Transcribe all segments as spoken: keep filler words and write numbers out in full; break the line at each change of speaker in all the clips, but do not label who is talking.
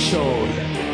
Show.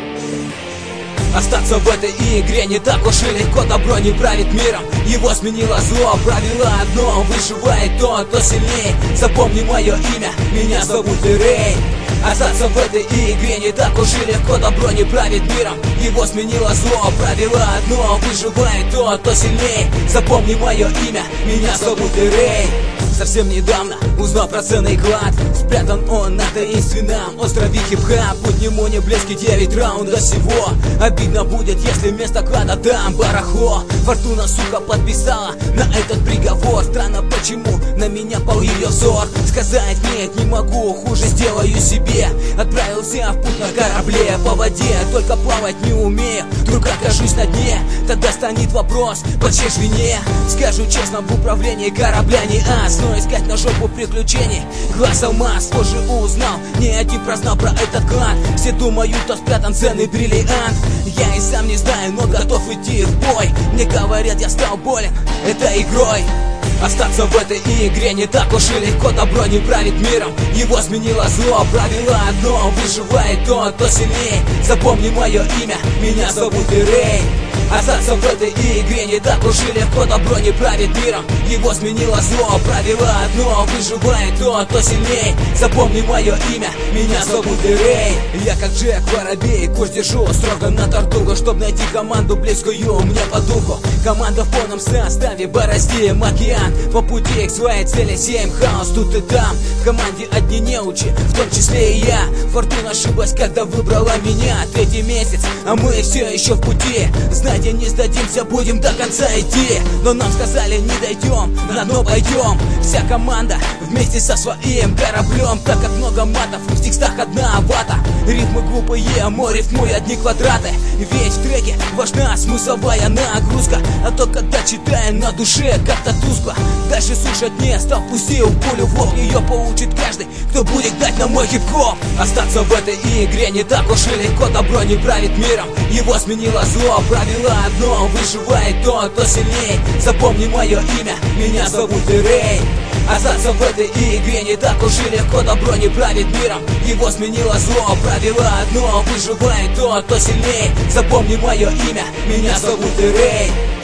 Остаться в этой игре не так уж и легко. Добро не правит миром, его сменило зло. Правило одно: выживает тот, кто сильнее. Запомни мое имя, меня зовут Рэй. Остаться в этой игре не так уж и легко. Добро не правит миром, его сменило зло. Правило одно: выживает тот, кто сильнее. Запомни мое имя, меня зовут Рэй. Совсем недавно узнал про ценный клад. Спрятан он на таинственном острове хип-хап. Путь нему не близкий, девять раундов всего. Обидно будет, если вместо клада там барахло. Фортуна, сука, подписала на этот приговор. Странно, почему на меня пал ее взор. Сказать нет, не могу, хуже сделаю себе. Отправился в путь на корабле по воде, только плавать не умею. Вдруг окажусь на дне, тогда станет вопрос: по чьей ж вине? Скажу честно, в управлении корабля не ас, но искать на жопу приключений глаз алмаз. Позже узнал, не один прознал про этот клан. Все думают, что спрятан ценный бриллиант. Я и сам не знаю, но готов идти в бой. Мне говорят, я стал болен этой игрой. Остаться в этой игре не так уж и легко. Добро не правит миром, его сменило зло. Правило одно: выживает тот, кто сильнее. Запомни мое имя, меня зовут Рэй. Остаться в этой игре не так уж и легко. Добро не правит миром, его сменило зло. Правило одно: выживает тот, кто сильнее. Запомни мое имя, меня зовут Рэй. Я как Джек Воробей, курс держу строго на тортугу, чтоб найти команду близкую мне по духу. Команда в полном составе, бороздим океан. По пути к своей цели сеем хаос тут и там. В команде одни неучи, в том числе и я. Фортуна ошиблась, когда выбрала меня. Третий месяц, а мы все еще в пути. Знаете, не сдадимся, будем до конца идти. Но нам сказали, не дойдем, на дно пойдем. Вся команда вместе со своим кораблем. Так как много матов, в текстах одна вата. Ритмы глупые, мой рифмую одни квадраты. Ведь в треке важна смысловая нагрузка. А то когда читаем, на душе как-то тускло. Дальше слушать не стал, пустил пулю в лоб. Ее получит каждый, кто будет дать на мой хип-хоп. Остаться в этой игре не так уж и легко. Добро не правит миром, его сменило зло. Правило одно: выживает тот, кто сильнее. Запомни мое имя, меня зовут Рэй. Остаться в этой игре не так уж и легко. Добро не правит миром, его сменило зло. Правило одно: выживает тот, кто сильнее. Запомни мое имя, меня зовут Рэй.